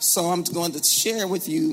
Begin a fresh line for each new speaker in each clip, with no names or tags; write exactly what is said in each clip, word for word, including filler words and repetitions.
So I'm going to share with you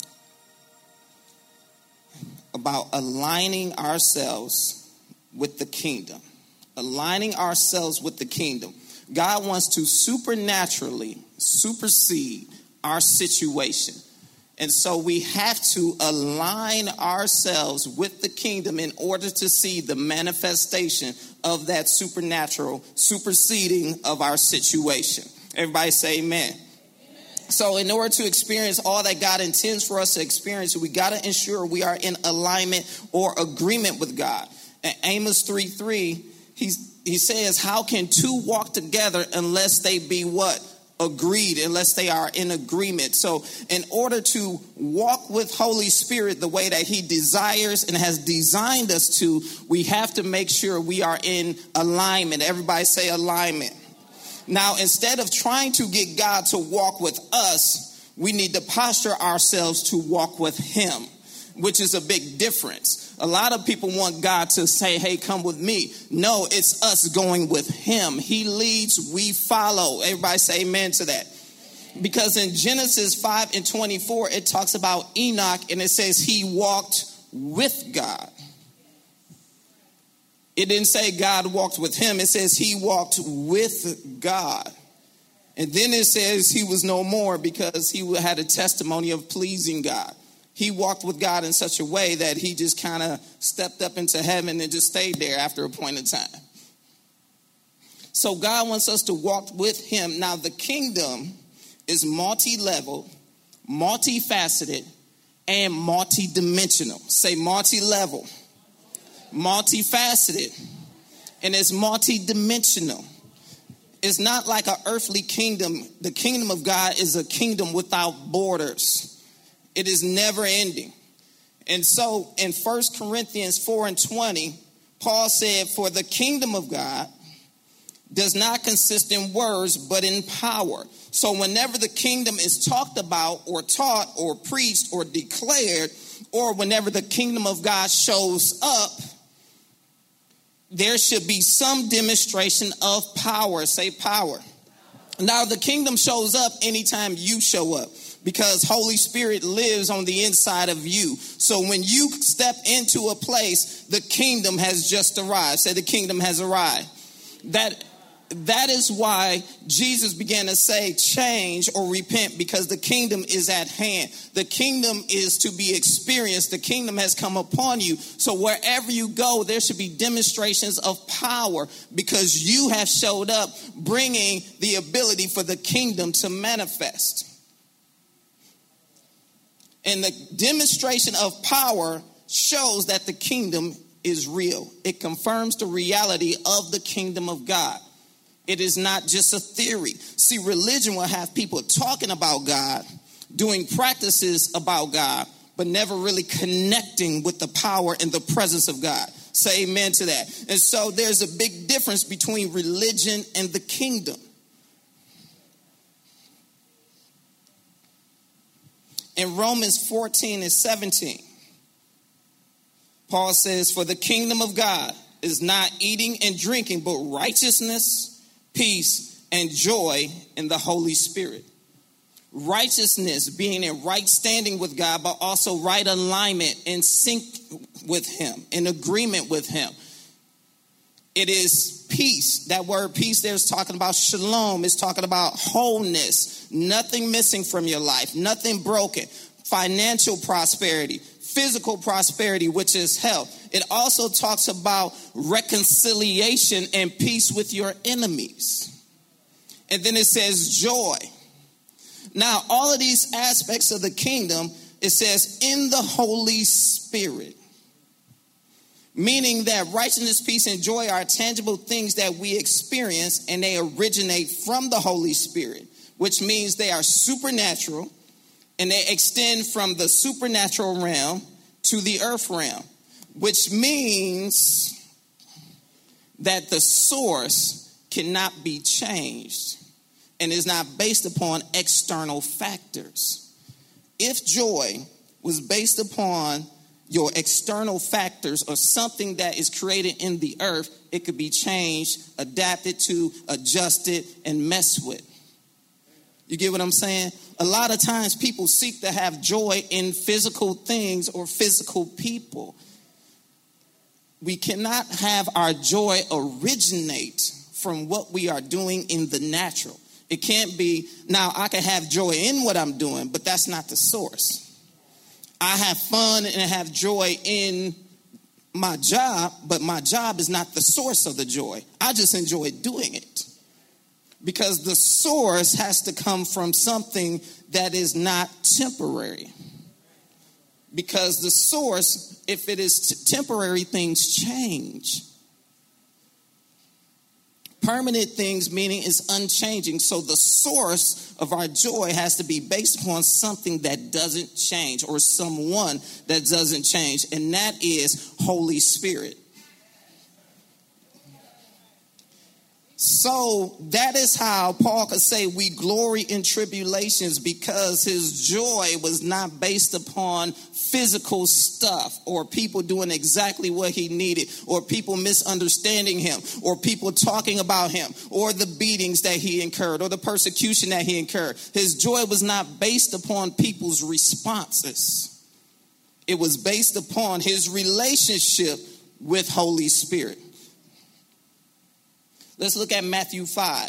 about aligning ourselves with the kingdom. Aligning ourselves with the kingdom. God wants to supernaturally supersede our situation. And so we have to align ourselves with the kingdom in order to see the manifestation of that supernatural superseding of our situation. Everybody say amen. So in order to experience all that God intends for us to experience, we got to ensure we are in alignment or agreement with God. And Amos three three, he's, he says, how can two walk together unless they be what? Agreed, unless they are in agreement. So in order to walk with Holy Spirit the way that he desires and has designed us to, we have to make sure we are in alignment. Everybody say alignment. Now, instead of trying to get God to walk with us, we need to posture ourselves to walk with him, which is a big difference. A lot of people want God to say, hey, come with me. No, it's us going with him. He leads, we follow. Everybody say amen to that. Because in Genesis five and twenty-four, it talks about Enoch and it says he walked with God. It didn't say God walked with him. It says he walked with God. And then it says he was no more because he had a testimony of pleasing God. He walked with God in such a way that he just kind of stepped up into heaven and just stayed there after a point in time. So God wants us to walk with him. Now the kingdom is multi-level, multifaceted, and multi-dimensional. Say multi-level. Multifaceted, and it's multi-dimensional. It's not like an earthly kingdom. The kingdom of God is a kingdom without borders. It is never ending. And so in First Corinthians four and twenty, Paul said, for the kingdom of God does not consist in words, but in power. So whenever the kingdom is talked about or taught or preached or declared, or whenever the kingdom of God shows up, there should be some demonstration of power. Say power. Now, the kingdom shows up anytime you show up because Holy Spirit lives on the inside of you. So when you step into a place, the kingdom has just arrived. Say the kingdom has arrived. That That is why Jesus began to say change or repent, because the kingdom is at hand. The kingdom is to be experienced. The kingdom has come upon you. So wherever you go, there should be demonstrations of power because you have showed up bringing the ability for the kingdom to manifest. And the demonstration of power shows that the kingdom is real. It confirms the reality of the kingdom of God. It is not just a theory. See, religion will have people talking about God, doing practices about God, but never really connecting with the power and the presence of God. Say amen to that. And so there's a big difference between religion and the kingdom. In Romans fourteen and seventeen, Paul says, for the kingdom of God is not eating and drinking, but righteousness, peace, and joy in the Holy Spirit. Righteousness, being in right standing with God, but also right alignment, in sync with him, in agreement with him. It is peace. That word peace there is talking about shalom. It's talking about wholeness. Nothing missing from your life. Nothing broken. Financial prosperity. Physical prosperity, which is health. It also talks about reconciliation and peace with your enemies. And then it says joy. Now, all of these aspects of the kingdom, it says in the Holy Spirit. Meaning that righteousness, peace, and joy are tangible things that we experience, and they originate from the Holy Spirit, which means they are supernatural. And they extend from the supernatural realm to the earth realm, which means that the source cannot be changed and is not based upon external factors. If joy was based upon your external factors or something that is created in the earth, it could be changed, adapted to, adjusted, and messed with. You get what I'm saying? a lot of times people seek to have joy in physical things or physical people. We cannot have our joy originate from what we are doing in the natural. It can't be, now I can have joy in what I'm doing, but that's not the source. I have fun and have joy in my job, but my job is not the source of the joy. I just enjoy doing it. Because the source has to come from something that is not temporary. Because the source, if it is t- temporary, things change. Permanent things, meaning is unchanging. So the source of our joy has to be based upon something that doesn't change, or someone that doesn't change. And that is Holy Spirit. So that is how Paul could say we glory in tribulations, because his joy was not based upon physical stuff or people doing exactly what he needed, or people misunderstanding him, or people talking about him, or the beatings that he incurred, or the persecution that he incurred. His joy was not based upon people's responses. It was based upon his relationship with Holy Spirit. Let's look at Matthew five,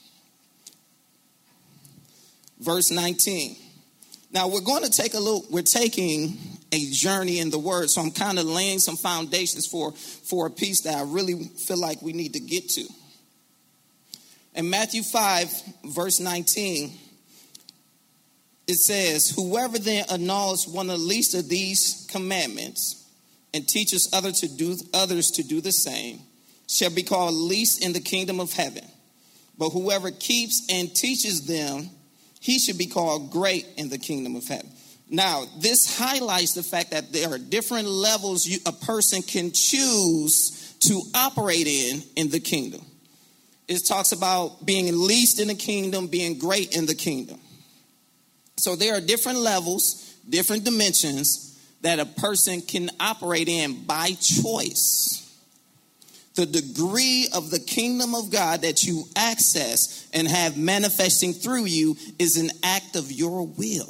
verse nineteen. Now we're going to take a little, we're taking a journey in the word. So I'm kind of laying some foundations for, for a piece that I really feel like we need to get to. In Matthew five, verse nineteen, it says, whoever then annuls one of the least of these commandments and teaches others to do, others to do the same shall be called least in the kingdom of heaven. But whoever keeps and teaches them, he should be called great in the kingdom of heaven. Now, this highlights the fact that there are different levels you, a person can choose to operate in in the kingdom. It talks about being least in the kingdom, being great in the kingdom. So there are different levels, different dimensions that a person can operate in by choice. The degree of the kingdom of God that you access and have manifesting through you is an act of your will.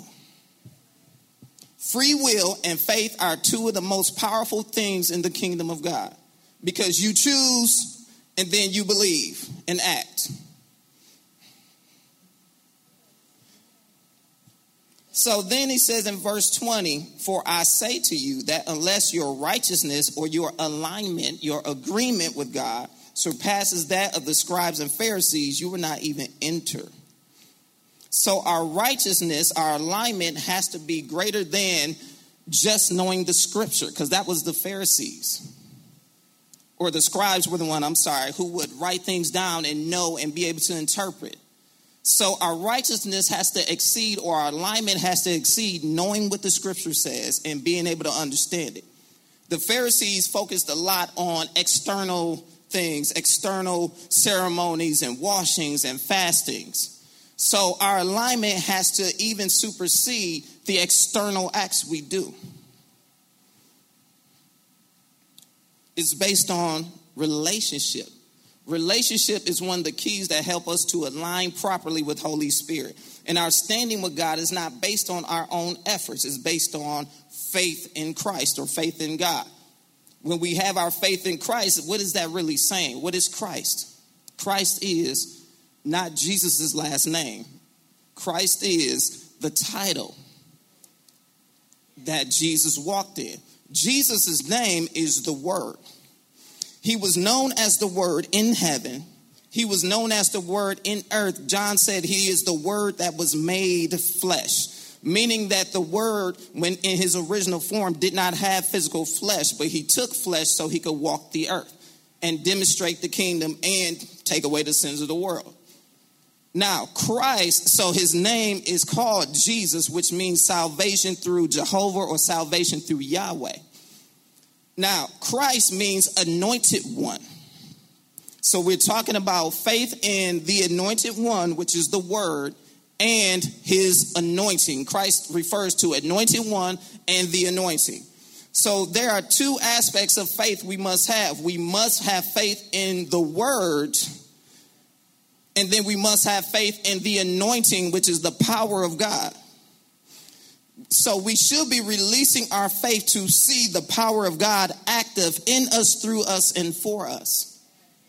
Free will and faith are two of the most powerful things in the kingdom of God, because you choose and then you believe and act. So then he says in verse twenty, for I say to you that unless your righteousness or your alignment, your agreement with God surpasses that of the scribes and Pharisees, you will not even enter. So our righteousness, our alignment has to be greater than just knowing the scripture, because that was the Pharisees. Or the scribes were the one, I'm sorry, who would write things down and know and be able to interpret. So our righteousness has to exceed, or our alignment has to exceed knowing what the scripture says and being able to understand it. The Pharisees focused a lot on external things, external ceremonies and washings and fastings. So our alignment has to even supersede the external acts we do. It's based on relationship. Relationship is one of the keys that help us to align properly with Holy Spirit. And our standing with God is not based on our own efforts. It's based on faith in Christ, or faith in God. When we have our faith in Christ, what is that really saying? What is Christ? Christ is not Jesus' last name. Christ is the title that Jesus walked in. Jesus' name is the Word. He was known as the Word in heaven. He was known as the Word in earth. John said he is the Word that was made flesh, meaning that the Word, when in his original form, did not have physical flesh, but he took flesh so he could walk the earth and demonstrate the kingdom and take away the sins of the world. Now, Christ, so his name is called Jesus, which means salvation through Jehovah or salvation through Yahweh. Now, Christ means anointed one. So we're talking about faith in the anointed one, which is the Word, and his anointing. Christ refers to anointed one and the anointing. So there are two aspects of faith we must have. We must have faith in the Word And then we must have faith in the anointing, which is the power of God. So we should be releasing our faith to see the power of God active in us, through us, and for us.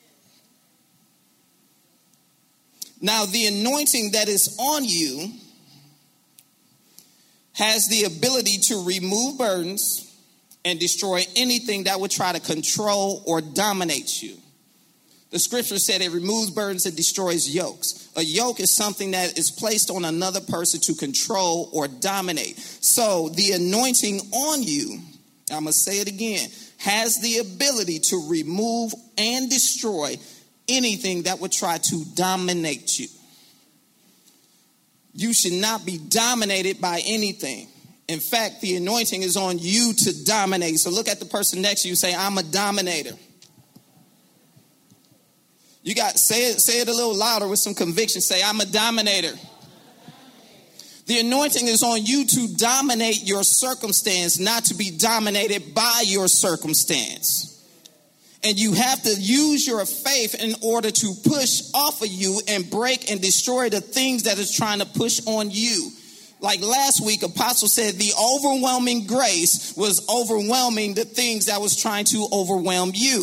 Now, the anointing that is on you has the ability to remove burdens and destroy anything that would try to control or dominate you. The scripture said it removes burdens and destroys yokes. A yoke is something that is placed on another person to control or dominate. So the anointing on you, I'm going to say it again, has the ability to remove and destroy anything that would try to dominate you. You should not be dominated by anything. In fact, the anointing is on you to dominate. So look at the person next to you, say, I'm a dominator. You got, say it, say it a little louder with some conviction. Say, I'm a dominator. The anointing is on you to dominate your circumstance, not to be dominated by your circumstance. And you have to use your faith in order to push off of you and break and destroy the things that is trying to push on you. Like last week, Apostle said the overwhelming grace was overwhelming the things that was trying to overwhelm you.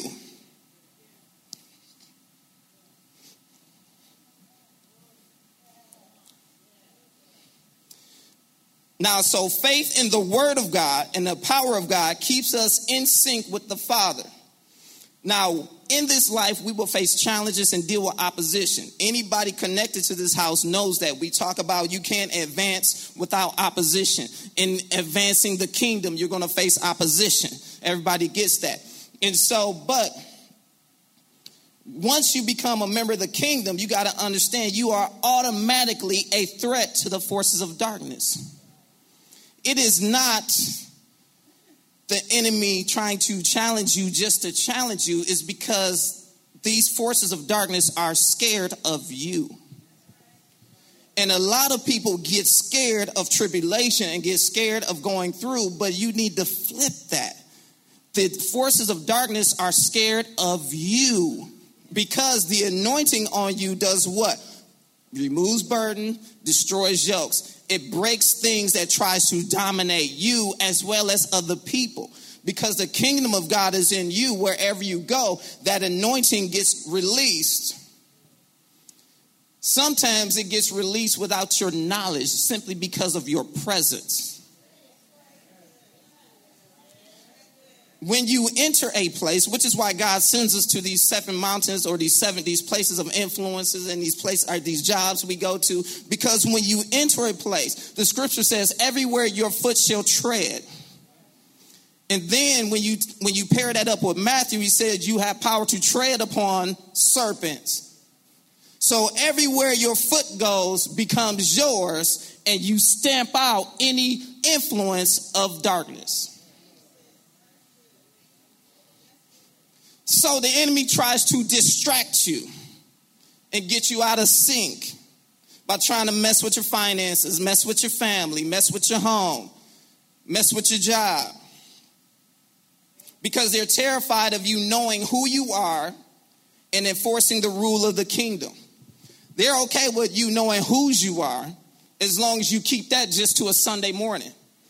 Now, so faith in the word of God and the power of God keeps us in sync with the Father. Now, in this life, we will face challenges and deal with opposition. Anybody connected to this house knows that. We talk about you can't advance without opposition. In advancing the kingdom, you're going to face opposition. Everybody gets that. And so, but once you become a member of the kingdom, you got to understand you are automatically a threat to the forces of darkness. It is not the enemy trying to challenge you just to challenge you. Is because these forces of darkness are scared of you. And a lot of people get scared of tribulation and get scared of going through, but you need to flip that. The forces of darkness are scared of you because the anointing on you does what? Removes burden, destroys yokes. It breaks things that tries to dominate you as well as other people. Because the kingdom of God is in you. Wherever you go, that anointing gets released. Sometimes it gets released without your knowledge, simply because of your presence. When you enter a place, which is why God sends us to these seven mountains or these seven these places of influences and these places are these jobs we go to, because when you enter a place, the scripture says, everywhere your foot shall tread. And then when you when you pair that up with Matthew, he said you have power to tread upon serpents. So everywhere your foot goes becomes yours, and you stamp out any influence of darkness. So the enemy tries to distract you and get you out of sync by trying to mess with your finances, mess with your family, mess with your home, mess with your job. Because they're terrified of you knowing who you are and enforcing the rule of the kingdom. They're okay with you knowing whose you are as long as you keep that just to a Sunday morning.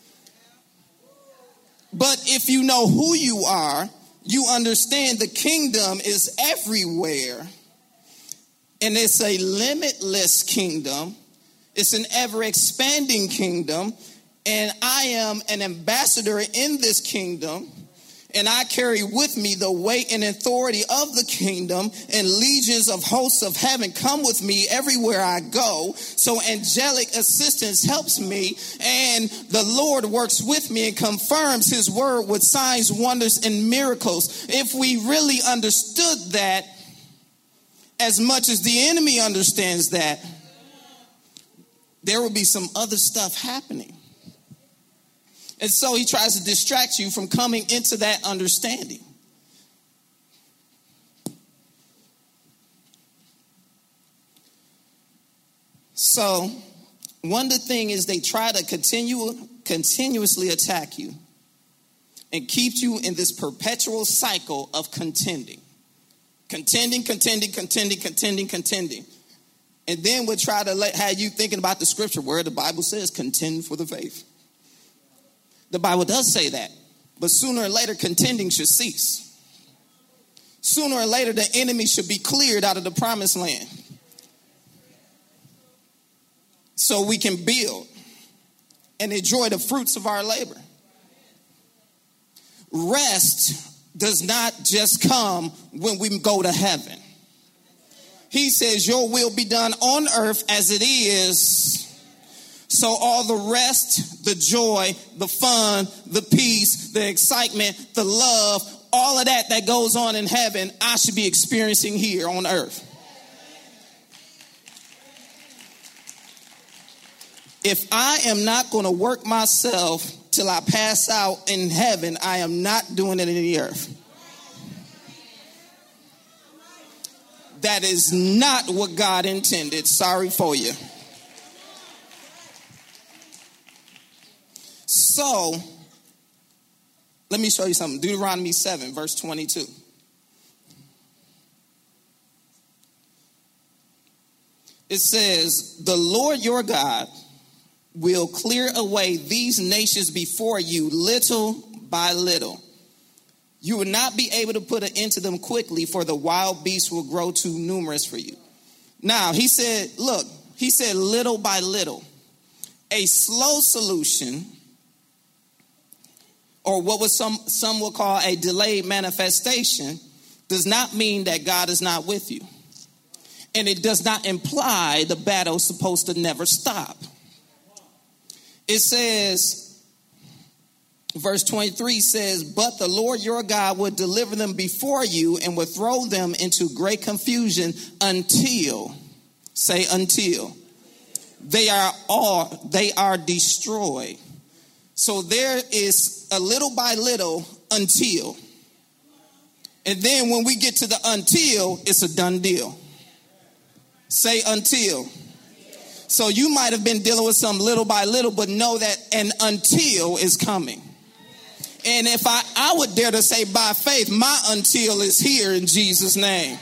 But if you know who you are, you understand the kingdom is everywhere. And it's a limitless kingdom. It's an ever-expanding kingdom. And I am an ambassador in this kingdom. And I carry with me the weight and authority of the kingdom, and legions of hosts of heaven come with me everywhere I go. So angelic assistance helps me, and the Lord works with me and confirms his word with signs, wonders, and miracles. If we really understood that as much as the enemy understands that, there will be some other stuff happening. And so he tries to distract you from coming into that understanding. So one of the things is they try to continue, continuously attack you and keep you in this perpetual cycle of contending. Contending, contending, contending, contending, contending. And then we'll try to let, have you thinking about the scripture where the Bible says contend for the faith. The Bible does say that. But sooner or later, contending should cease. Sooner or later, the enemy should be cleared out of the promised land. So we can build and enjoy the fruits of our labor. Rest does not just come when we go to heaven. He says, your will be done on earth as it is. So all the rest, the joy, the fun, the peace, the excitement, the love, all of that that goes on in heaven, I should be experiencing here on earth. If I am not going to work myself till I pass out in heaven, I am not doing it in the earth. That is not what God intended. Sorry for you. So, let me show you something. Deuteronomy seven, verse twenty-two. It says, the Lord your God will clear away these nations before you little by little. You will not be able to put an end to them quickly, for the wild beasts will grow too numerous for you. Now, he said, look, he said little by little. A slow solution, or what was some, some will call a delayed manifestation, does not mean that God is not with you. And it does not imply the battle is supposed to never stop. It says, verse twenty-three says, but the Lord your God will deliver them before you and will throw them into great confusion until, say until, they are all, they are destroyed. So there is a little by little until. And then when we get to the until, it's a done deal. Say until. So you might have been dealing with some little by little, but know that an until is coming. And if I, I would dare to say by faith, my until is here in Jesus' name.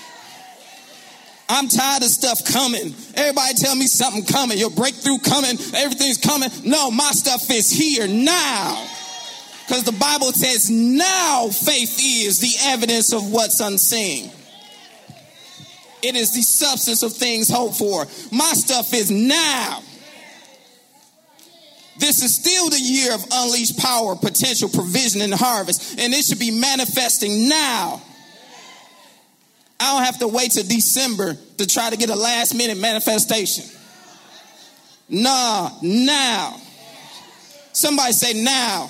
I'm tired of stuff coming. Everybody tell me something coming. Your breakthrough coming. Everything's coming. No, my stuff is here now. Because the Bible says now faith is the evidence of what's unseen. It is the substance of things hoped for. My stuff is now. This is still the year of unleashed power, potential, provision, and harvest. And it should be manifesting now. I don't have to wait till December to try to get a last minute manifestation. Nah, now. Somebody say now.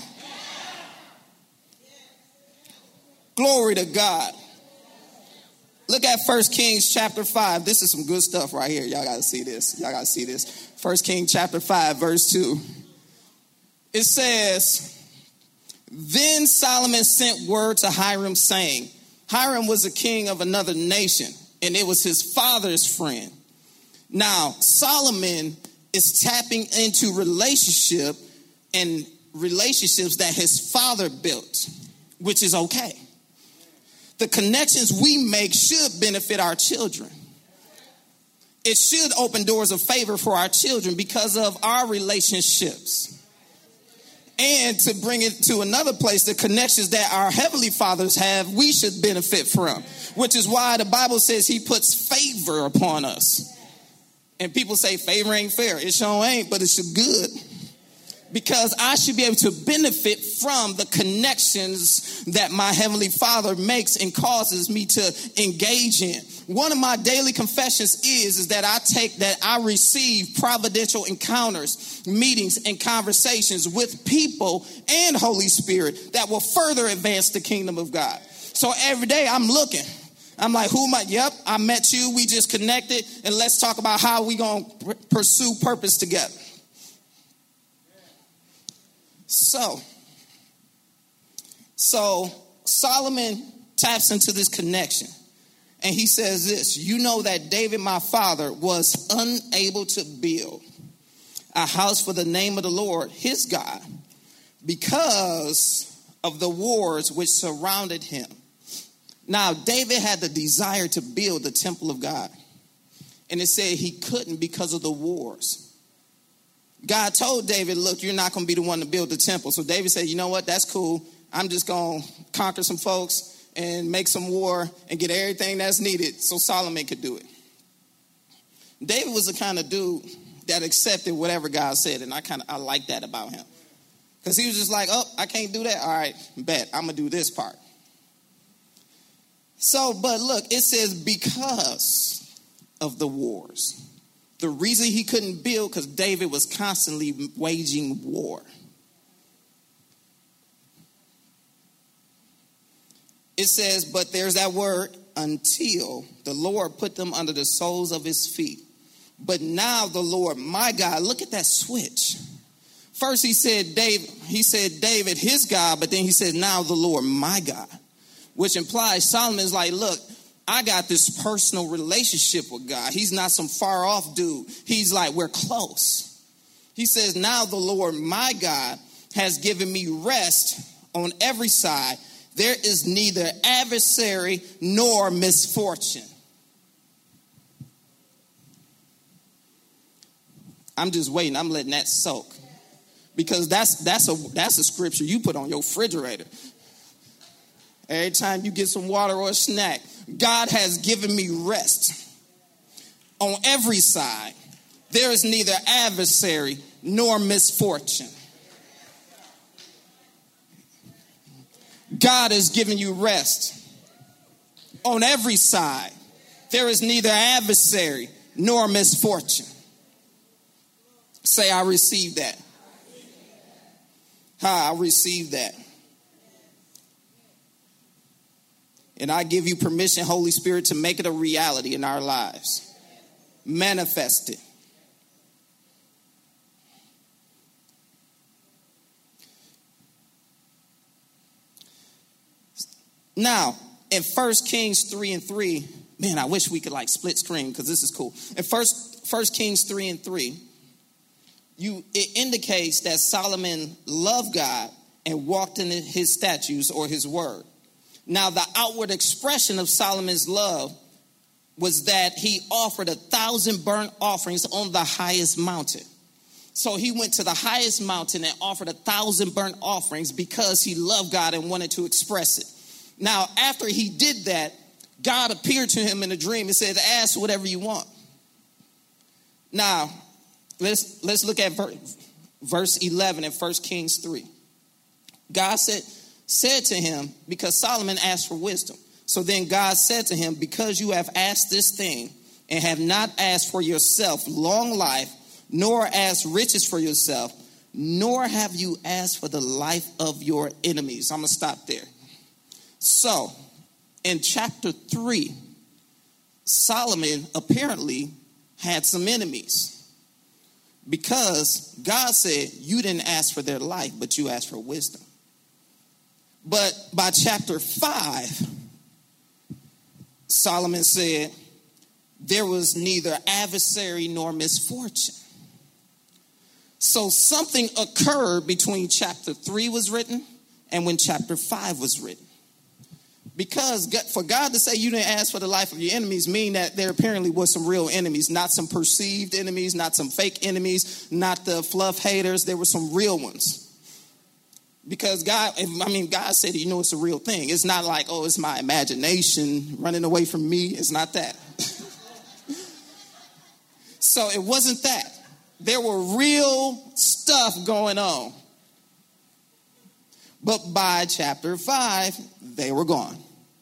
Glory to God. Look at First Kings chapter five. This is some good stuff right here. Y'all got to see this. Y'all got to see this. First Kings chapter five, verse two. It says, then Solomon sent word to Hiram saying, Hiram was a king of another nation, and it was his father's friend. Now, Solomon is tapping into relationship and relationships that his father built, which is okay. The connections we make should benefit our children. It should open doors of favor for our children because of our relationships. And to bring it to another place, the connections that our heavenly fathers have, we should benefit from. Which is why the Bible says he puts favor upon us. And people say favor ain't fair. It sure ain't, but it's good. Because I should be able to benefit from the connections that my heavenly Father makes and causes me to engage in. One of my daily confessions is, is that I take that I receive providential encounters, meetings, and conversations with people and Holy Spirit that will further advance the kingdom of God. So every day I'm looking. I'm like, who am I? Yep, I met you. We just connected. And let's talk about how we going to pursue purpose together. So, so Solomon taps into this connection. And he says this, you know that David, my father, was unable to build a house for the name of the Lord, his God, because of the wars which surrounded him. Now, David had the desire to build the temple of God. And it said he couldn't because of the wars. God told David, look, you're not going to be the one to build the temple. So David said, you know what, that's cool. I'm just going to conquer some folks and make some war and get everything that's needed so Solomon could do it. David was the kind of dude that accepted whatever God said, and I kind of I like that about him. Because he was just like, oh, I can't do that. All right, bet, I'm going to do this part. So, but look, it says because of the wars. The reason he couldn't build, because David was constantly waging war. It says, but there's that word, until the Lord put them under the soles of his feet. But now the Lord, my God, look at that switch. First he said, David, he said, David, his God, but then he said, now the Lord, my God. Which implies Solomon's like, look, I got this personal relationship with God. He's not some far off dude. He's like, we're close. He says, now the Lord, my God, has given me rest on every side. There is neither adversary nor misfortune. I'm just waiting. I'm letting that soak. Because that's that's a that's a scripture you put on your refrigerator. Every time you get some water or a snack, God has given me rest on every side. There is neither adversary nor misfortune. God has given you rest on every side. There is neither adversary nor misfortune. Say, I receive that. Ha, I receive that. And I give you permission, Holy Spirit, to make it a reality in our lives. Manifest it. Now, in First Kings three and three, man, I wish we could like split screen because this is cool. In First First Kings three and three, you it indicates that Solomon loved God and walked in his statutes or his word. Now, the outward expression of Solomon's love was that he offered a thousand burnt offerings on the highest mountain. So he went to the highest mountain and offered a thousand burnt offerings because he loved God and wanted to express it. Now, after he did that, God appeared to him in a dream and said, ask whatever you want. Now, let's, let's look at verse eleven in First Kings three. God said, said to him, because Solomon asked for wisdom. So then God said to him, because you have asked this thing and have not asked for yourself long life, nor asked riches for yourself, nor have you asked for the life of your enemies. I'm going to stop there. So in chapter three, Solomon apparently had some enemies because God said, you didn't ask for their life, but you asked for wisdom. But by chapter five, Solomon said, there was neither adversary nor misfortune. So something occurred between chapter three was written and when chapter five was written. Because for God to say you didn't ask for the life of your enemies mean that there apparently was some real enemies, not some perceived enemies, not some fake enemies, not the fluff haters. There were some real ones. Because God, I mean, God said, you know, it's a real thing. It's not like, oh, it's my imagination running away from me. It's not that. So it wasn't that. There were real stuff going on. But by chapter five, they were gone.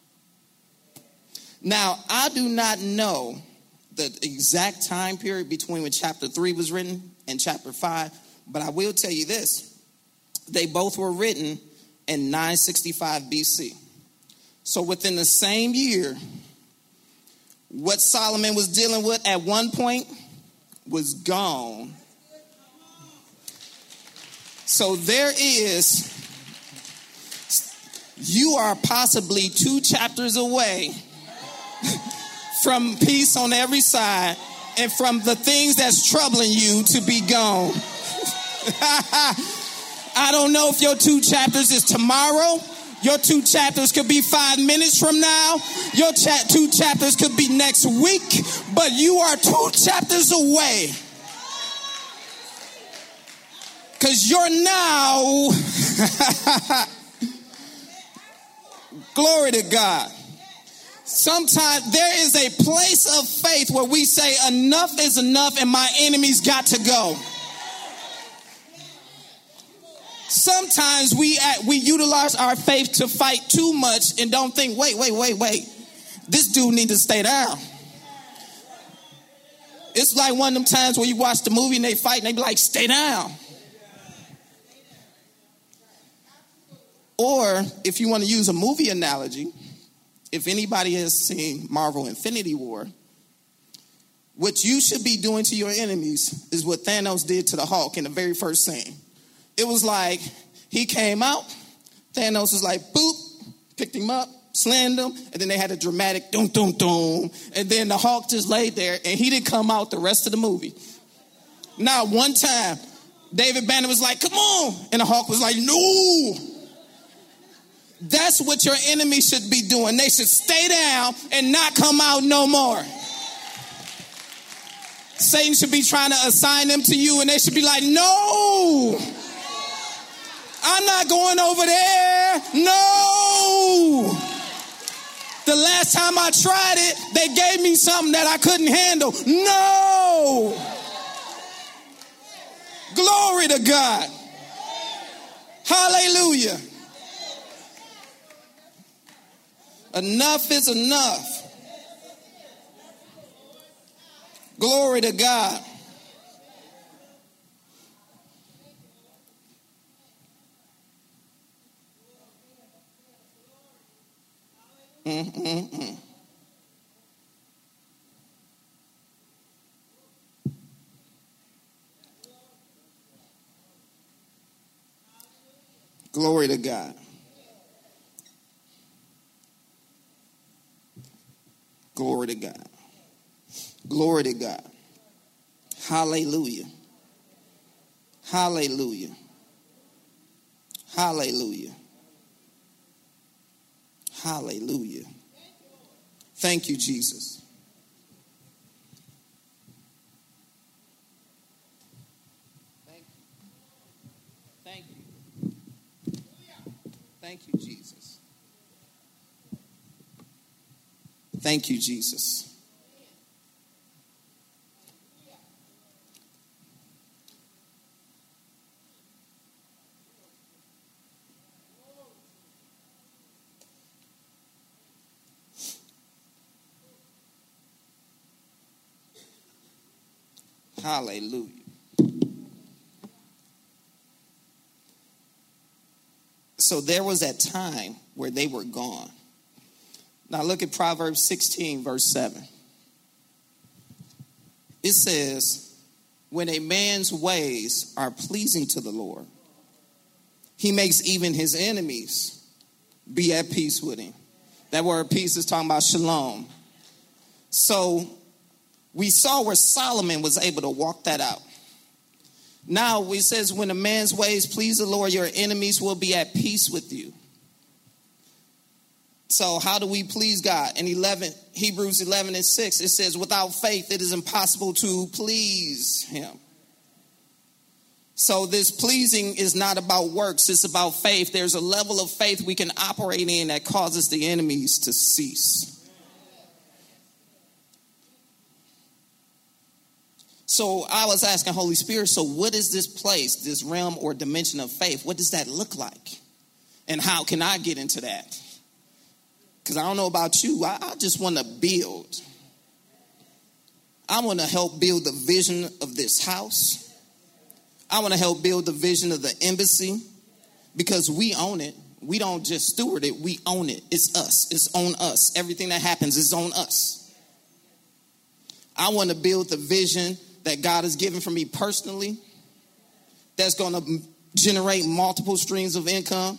Now, I do not know the exact time period between when chapter three was written and chapter five, but I will tell you this. They both were written in nine sixty-five B C. So within the same year, what Solomon was dealing with at one point was gone. So there is, you are possibly two chapters away from peace on every side and from the things that's troubling you to be gone. I don't know if your two chapters is tomorrow, Your two chapters could be five minutes from now. Your cha- two chapters could be next week. But you are two chapters away. Because you're now. Glory to God. Sometimes there is a place of faith where we say enough is enough and my enemy's got to go. Sometimes we we utilize our faith to fight too much and don't think, wait, wait, wait, wait. This dude needs to stay down. It's like one of them times where you watch the movie and they fight and they be like, stay down. Or if you want to use a movie analogy, if anybody has seen Marvel Infinity War, what you should be doing to your enemies is what Thanos did to the Hulk in the very first scene. It was like he came out, Thanos was like, boop, picked him up, slammed him, and then they had a dramatic doom, doom, doom. And then the Hulk just laid there, and he didn't come out the rest of the movie. Not one time. David Banner was like, come on. And the Hulk was like, no. That's what your enemy should be doing. They should stay down and not come out no more. Satan should be trying to assign them to you, and they should be like, no. I'm not going over there. No. The last time I tried it, they gave me something that I couldn't handle. No. Glory to God. Hallelujah. Enough is enough. Glory to God. Mm-mm-mm. Glory to God. Glory to God. Glory to God. Hallelujah. Hallelujah. Hallelujah. Hallelujah. Thank you, Jesus. Thank you. Thank you. Thank you, Jesus. Thank you, Jesus. Hallelujah. So there was that time where they were gone. Now look at Proverbs sixteen, verse seven. It says, when a man's ways are pleasing to the Lord, he makes even his enemies be at peace with him. That word peace is talking about shalom. So we saw where Solomon was able to walk that out. Now it says, when a man's ways please the Lord, your enemies will be at peace with you. So how do we please God? In eleven, Hebrews eleven and six, it says, without faith, it is impossible to please him. So this pleasing is not about works. It's about faith. There's a level of faith we can operate in that causes the enemies to cease. So I was asking Holy Spirit, so what is this place, this realm or dimension of faith? What does that look like? And how can I get into that? Because I don't know about you. I, I just want to build. I want to help build the vision of this house. I want to help build the vision of the embassy because we own it. We don't just steward it. We own it. It's us. It's on us. Everything that happens is on us. I want to build the vision that God has given for me personally that's going to generate multiple streams of income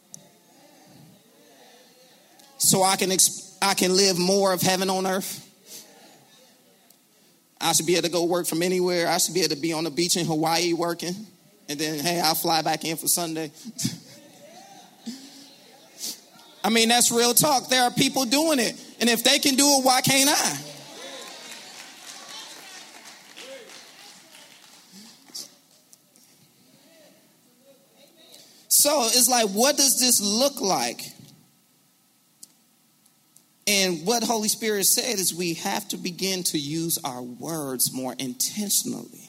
so I can exp- I can live more of heaven on earth. I should be able to go work from anywhere. I should be able to be on the beach in Hawaii working. And then, hey, I'll fly back in for Sunday. I mean, that's real talk. There are people doing it. And if they can do it, why can't I? So it's like, what does this look like? And what Holy Spirit said is we have to begin to use our words more intentionally.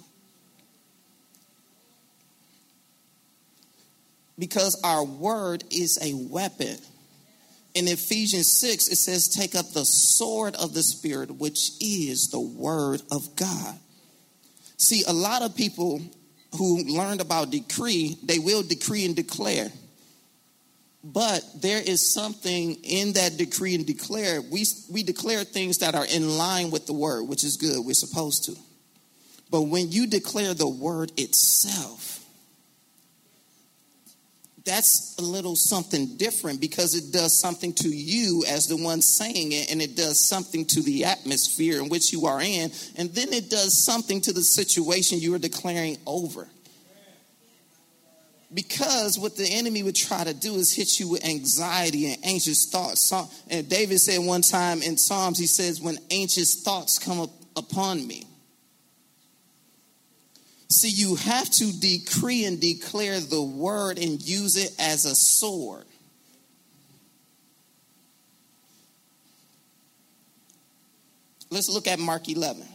Because our word is a weapon. In Ephesians six, it says, take up the sword of the Spirit, which is the word of God. See, a lot of people who learned about decree, they will decree and declare. But there is something in that decree and declare. We, we declare things that are in line with the word, which is good. We're supposed to. But when you declare the word itself, that's a little something different because it does something to you as the one saying it, and it does something to the atmosphere in which you are in, and then it does something to the situation you are declaring over. Because what the enemy would try to do is hit you with anxiety and anxious thoughts. And David said one time in Psalms, he says, when anxious thoughts come up upon me. See, you have to decree and declare the word and use it as a sword. Let's look at Mark eleven.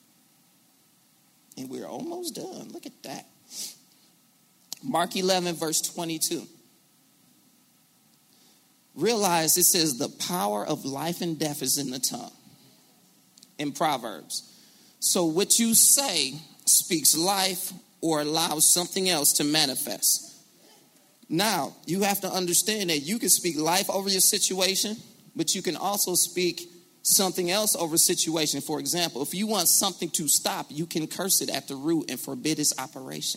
And we're almost done. Look at that. Mark eleven, verse twenty-two. Realize it says the power of life and death is in the tongue. In Proverbs. So what you say speaks life or allows something else to manifest. Now, you have to understand that you can speak life over your situation, but you can also speak something else over a situation. For example, if you want something to stop, you can curse it at the root and forbid its operation.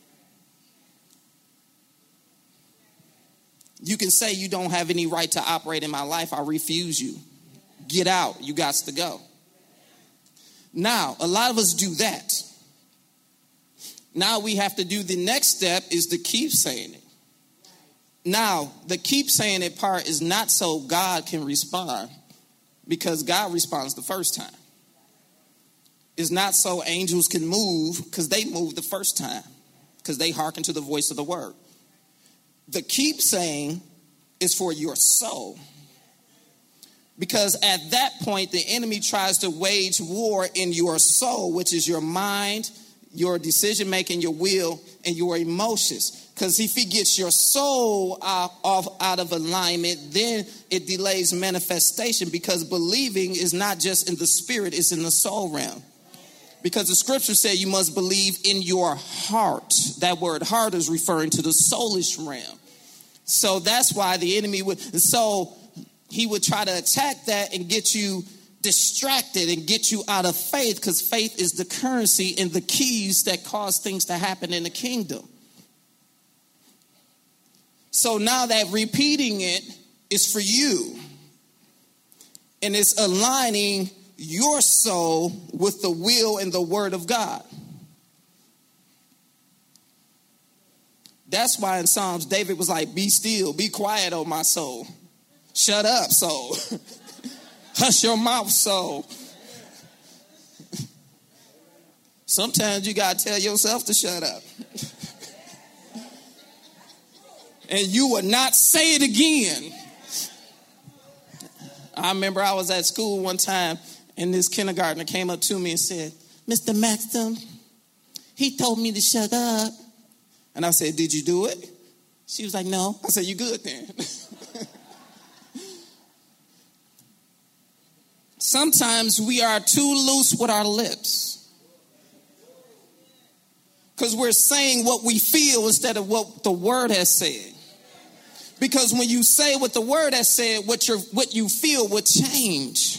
You can say you don't have any right to operate in my life. I refuse you. Get out. You got to go. Now, a lot of us do that. Now we have to do the next step is to keep saying it. Now, the keep saying it part is not so God can respond, because God responds the first time. It's not so angels can move, because they moved the first time, because they hearken to the voice of the word. The keep saying is for your soul. Because at that point, the enemy tries to wage war in your soul, which is your mind, your decision-making, your will, and your emotions. Because if he gets your soul out, off, out of alignment, then it delays manifestation, because believing is not just in the spirit, it's in the soul realm. Because the scripture said you must believe in your heart. That word heart is referring to the soulish realm. So that's why the enemy would, so he would try to attack that and get you distracted and get you out of faith, because faith is the currency and the keys that cause things to happen in the kingdom. So now that repeating it is for you, and it's aligning your soul with the will and the word of God. That's why in Psalms, David was like, be still, be quiet, oh my soul. Shut up, soul. Hush your mouth, soul. Sometimes you got to tell yourself to shut up. And you will not say it again. I remember I was at school one time, and this kindergartner came up to me and said, Mister Maxton, he told me to shut up. And I said, did you do it? She was like, no. I said, you good then. Sometimes we are too loose with our lips, because we're saying what we feel instead of what the word has said. Because when you say what the word has said, what, you're, what you feel will change.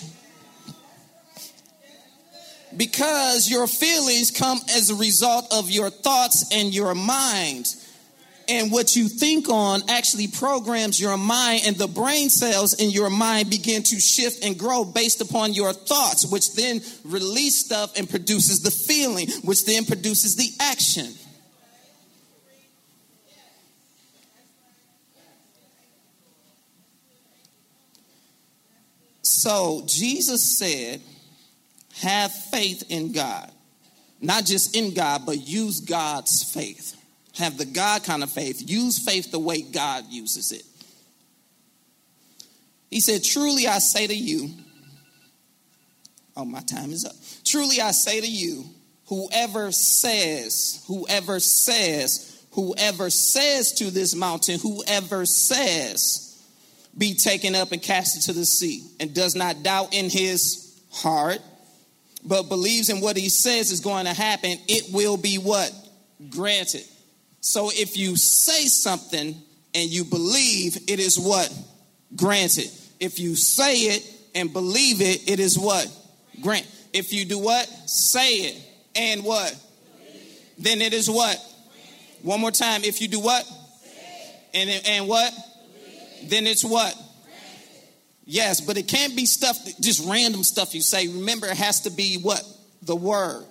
Because your feelings come as a result of your thoughts and your mind. And what you think on actually programs your mind, and the brain cells in your mind begin to shift and grow based upon your thoughts, which then release stuff and produces the feeling, which then produces the action. So Jesus said, have faith in God. Not just in God, but use God's faith. Have the God kind of faith. Use faith the way God uses it. He said, truly I say to you, oh, my time is up. Truly I say to you, whoever says, whoever says, whoever says to this mountain, whoever says, be taken up and cast into the sea, and does not doubt in his heart, but believes in what he says is going to happen, it will be what? Granted. So if you say something and you believe, it is what? Granted. If you say it and believe it, it is what? Grant. If you do what? Say it and what? Then it is what? One more time. If you do what? And and what? Then it's what? Yes, but it can't be stuff, just random stuff you say. Remember, it has to be what? The word.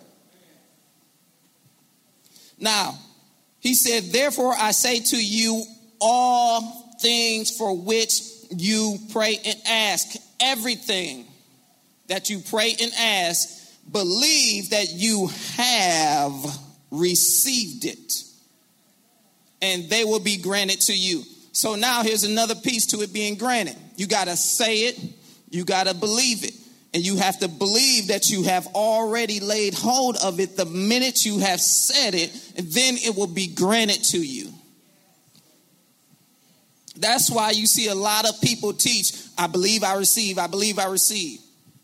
Now, he said, therefore I say to you, all things for which you pray and ask, everything that you pray and ask, believe that you have received it, and they will be granted to you. So now here's another piece to it being granted. You got to say it, you got to believe it, and you have to believe that you have already laid hold of it the minute you have said it, and then it will be granted to you. That's why you see a lot of people teach, I believe I receive, I believe I receive.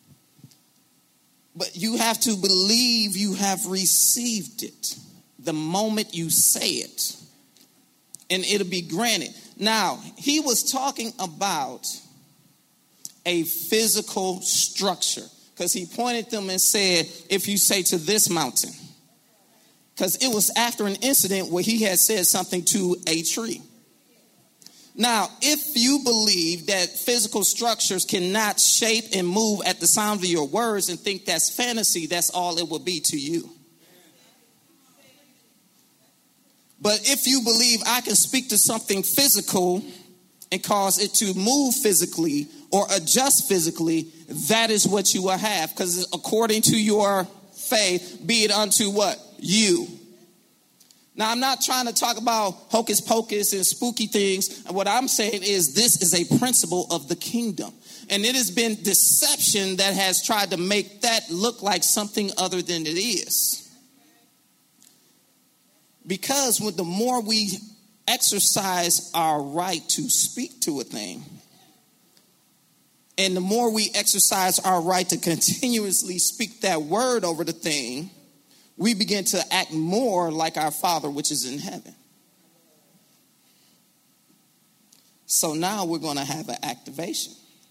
But you have to believe you have received it the moment you say it, and it'll be granted. Now, he was talking about a physical structure, because he pointed them and said, if you say to this mountain, because it was after an incident where he had said something to a tree. Now, if you believe that physical structures cannot shape and move at the sound of your words and think that's fantasy, that's all it will be to you. But if you believe I can speak to something physical and cause it to move physically or adjust physically, that is what you will have. Because according to your faith, be it unto what? You. Now, I'm not trying to talk about hocus pocus and spooky things. What I'm saying is this is a principle of the kingdom. And it has been deception that has tried to make that look like something other than it is. Because with the more we exercise our right to speak to a thing, and the more we exercise our right to continuously speak that word over the thing, we begin to act more like our Father which is in heaven. So now we're going to have an activation.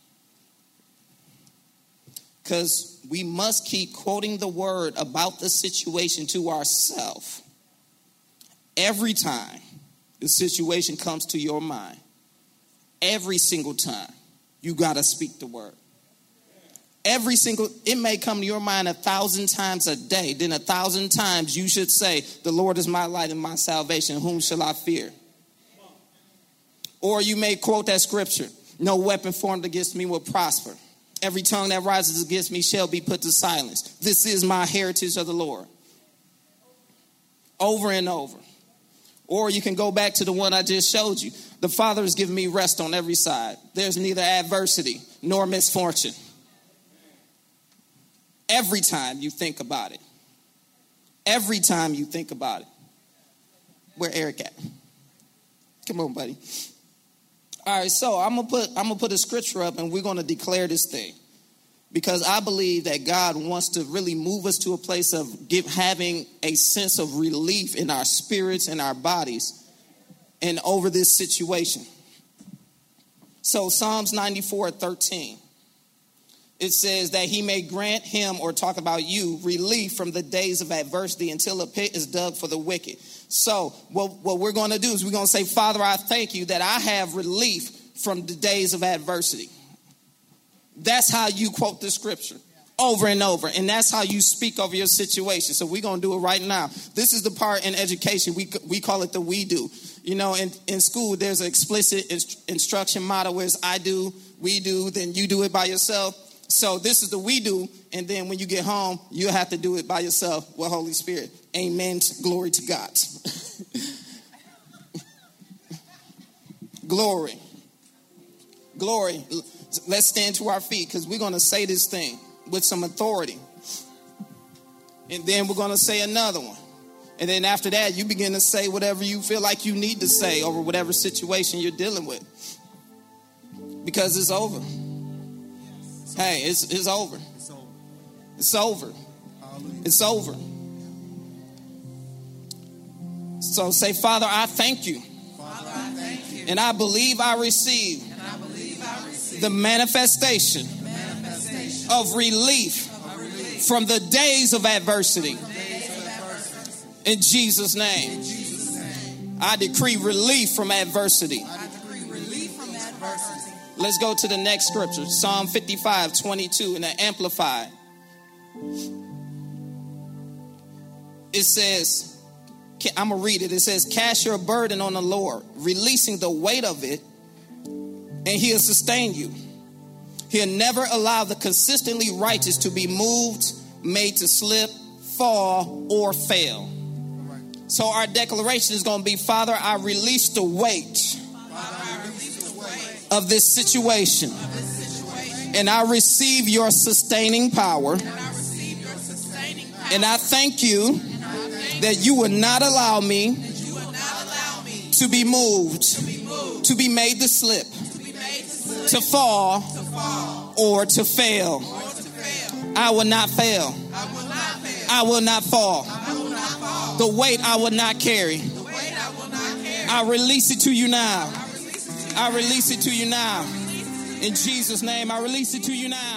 Because we must keep quoting the word about the situation to ourselves. Every time the situation comes to your mind, every single time, you got to speak the word. Every single, it may come to your mind a thousand times a day. Then a thousand times you should say, the Lord is my light and my salvation. Whom shall I fear? Or you may quote that scripture. No weapon formed against me will prosper. Every tongue that rises against me shall be put to silence. This is my heritage of the Lord. Over and over. Or you can go back to the one I just showed you. The Father has given me rest on every side. There's neither adversity nor misfortune. Every time you think about it. Every time you think about it. Where Eric at? Come on, buddy. All right, so I'm gonna put I'm gonna put a scripture up, and we're gonna declare this thing, because I believe that God wants to really move us to a place of give, having a sense of relief in our spirits and our bodies, and over this situation. So Psalms ninety-four thirteen. It says that he may grant him, or talk about you, relief from the days of adversity until a pit is dug for the wicked. So what, what we're going to do is we're going to say, Father, I thank you that I have relief from the days of adversity. That's how you quote the scripture over and over. And that's how you speak over your situation. So we're going to do it right now. This is the part in education. We we call it the we do. You know, in, in school, there's an explicit inst- instruction model where it's I do, we do, then you do it by yourself. So this is the we do, and then when you get home, you'll have to do it by yourself with Holy Spirit. Amen. Glory to God. Glory. Glory. Let's stand to our feet because we're going to say this thing with some authority. And then we're going to say another one. And then after that, you begin to say whatever you feel like you need to say over whatever situation you're dealing with. Because it's over. Hey, it's, it's over. It's over. It's over. So say, Father, I thank you.
Father, I thank you.
And I believe I receive,
and I believe I receive
the manifestation,
the manifestation
of relief,
of relief
from the days of adversity.
from days of adversity.
In Jesus' name,
In Jesus' name,
I decree relief from adversity.
I decree relief from adversity.
Let's go to the next scripture, Psalm fifty-five, twenty-two in the Amplified. It says, I'm going to read it. It says, cast your burden on the Lord, releasing the weight of it, and he'll sustain you. He'll never allow the consistently righteous to be moved, made to slip, fall, or fail. So our declaration is going to be, Father, I release the weight,
Father, I release the weight
of this situation,
of this situation,
and I receive your sustaining power.
and I receive your sustaining power.
And I thank you
And I thank
that you would not allow me
that you will not allow me
to be moved,
to be moved,
to be made to slip,
to be made to slip,
to fall,
to fall,
or to fail.
or to fail.
I will not fail.
I will not fail.
I will not fall.
I will not fall.
The weight I will not carry.
The weight I will not carry.
I release it to you now.
I release it to you.
I release it to you now.
Release it to you.
In Jesus' name, I release it to you now.